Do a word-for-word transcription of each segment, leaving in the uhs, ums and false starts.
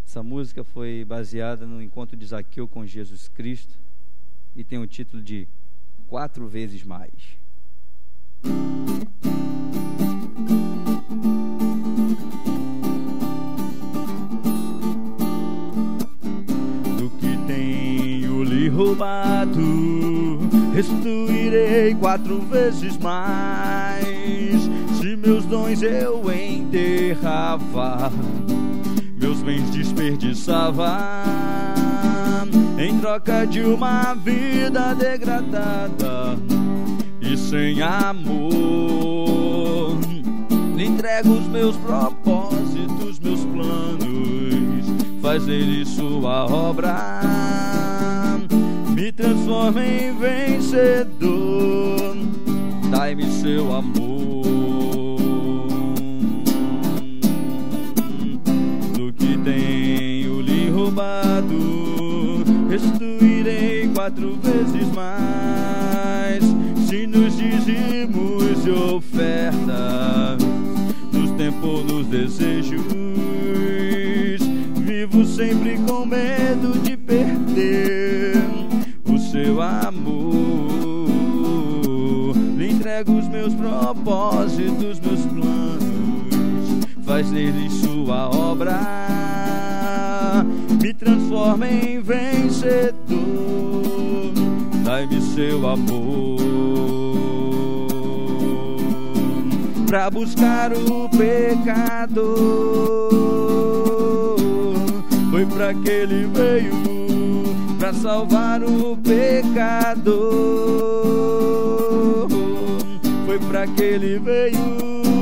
Essa música foi baseada no encontro de Zaqueu com Jesus Cristo e tem o título de Quatro Vezes Mais. Do que tenho lhe roubado, restituirei quatro vezes mais. Se meus dons eu enterrava, meus bens desperdiçava, em troca de uma vida degradada e sem amor, lhe entrego os meus propósitos, meus planos, faz dele sua obra, me transforma em vencedor, dai-me seu amor. Tenho lhe roubado, restituirei quatro vezes mais. Se nos dízimos e ofertas, nos tempos, nos desejos, vivo sempre com medo de perder o seu amor. Lhe entrego os meus propósitos, meus planos, faz nele sua obra, me transforma em vencedor, dai-me seu amor. Pra buscar o pecador, foi pra que ele veio, pra salvar o pecador, foi pra que ele veio.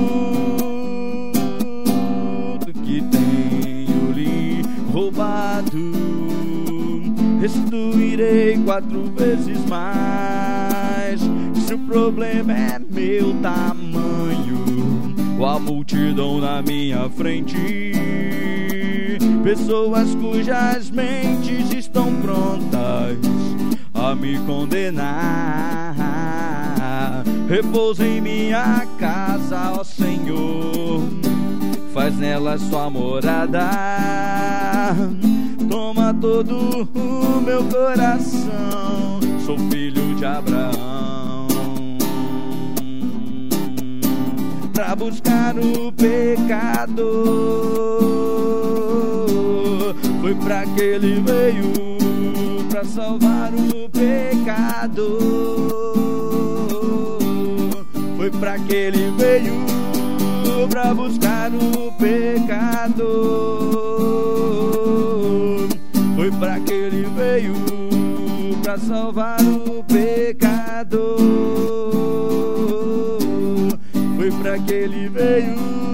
Roubado, restituirei quatro vezes mais. Se o problema é meu tamanho, ou a multidão na minha frente, pessoas cujas mentes estão prontas a me condenar, repousa em minha casa, ó Senhor, faz nela sua morada, toma todo o meu coração, sou filho de Abraão. Pra buscar o pecador, foi pra que ele veio, pra salvar o pecador, foi pra que ele veio, pra buscar o pecador, foi pra que ele veio, pra salvar o pecador, foi pra que ele veio.